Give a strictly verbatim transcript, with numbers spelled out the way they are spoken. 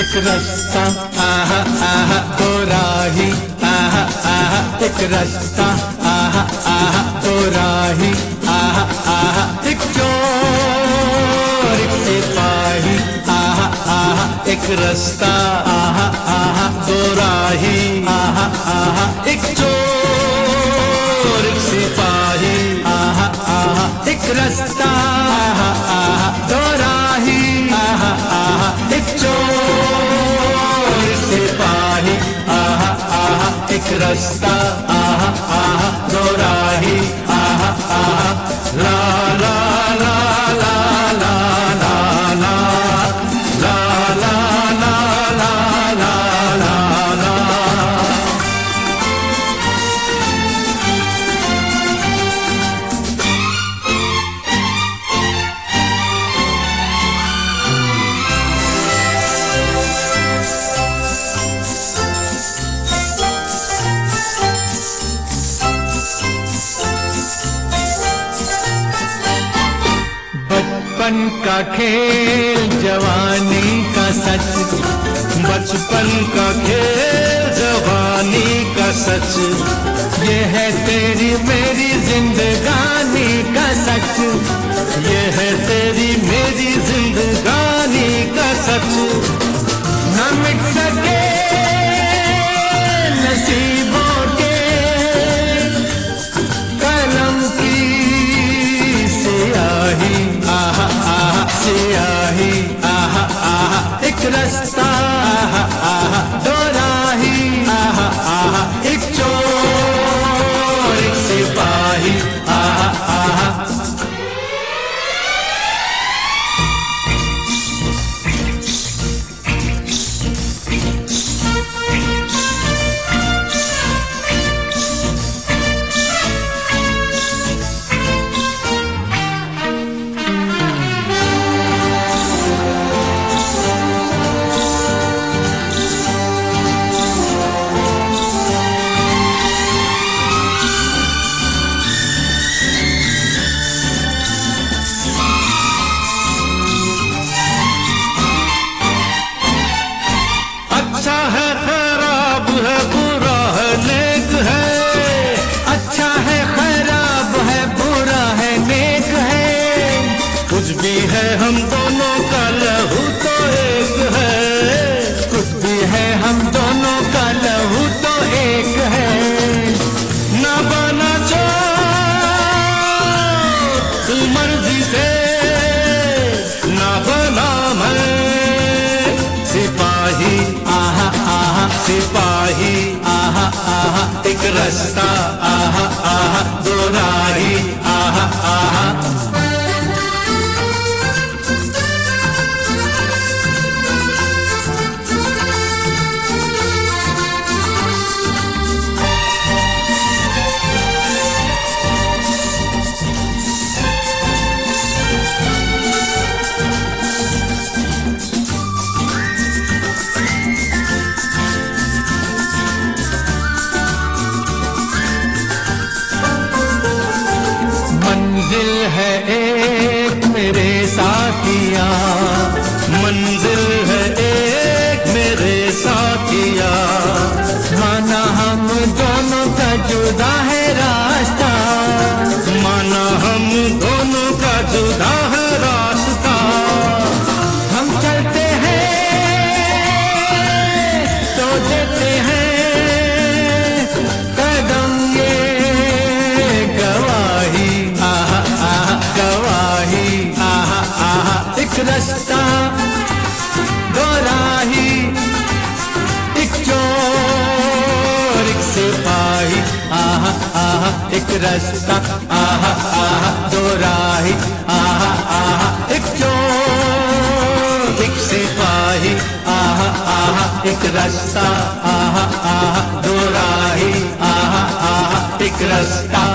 एक रास्ता आहा आहा दो राही आहा आहा एक रास्ता आहा आहा दो राही आहा आहा एक चोर एक सिपाही आहा आहा एक रास्ता आहा आहा दो राही आहा आहा एक चोर एक सिपाही आहा आहा एक रास्ता आहा आहा दो राही आहा आहा एक चोर एक सिपाही आहा आहा एक रास्ता आहा आहा दो राही आहा आहा ला ला ला ला ला ला ला ला ला ला ला ला ला। बचपन का खेल जवानी का सच, बचपन का खेल जवानी का सच, ये है तेरी मेरी जिंदगानी का सच, ये है तेरी मेरी जिंदगानी का सच। न मिट सके नसीबों के कलम की सियाही आहा आहा सियाही आहा आहा एक रास्ता आहा आहा दो राही आहा आहा एक चोर एक सिपाही आहा आहा। अच्छा है खराब है बुरा है नेक है, अच्छा है खराब है बुरा है नेक है, कुछ भी है हम दोनों का लहू तो एक है, कुछ भी है हम दोनों का लहू तो एक है। ना बना जो तू मर्जी से, ना बना मैं सिपाही आहा आहा सिपाही आहा आहा एक रास्ता आहा आहा दो राही आहा आहा। मंजिल है एक मेरे साथिया, मंजिल है एक मेरे साथिया, माना हम दोनों का जुदा है रास्ता, माना हम दोनों का जुदा है रास्ता। हम चलते हैं तो देते हैं कदम ये गवाही आहा आहा गवाही आहा आहा एक रास्ता दो राही एक चोर एक सिपाही आहा आहा एक रास्ता आहा आहा दो राही आहा आहा एक चोर एक सिपाही आहा आहा एक रास्ता आहा आहा दो राही आहा आहा एक रास्ता।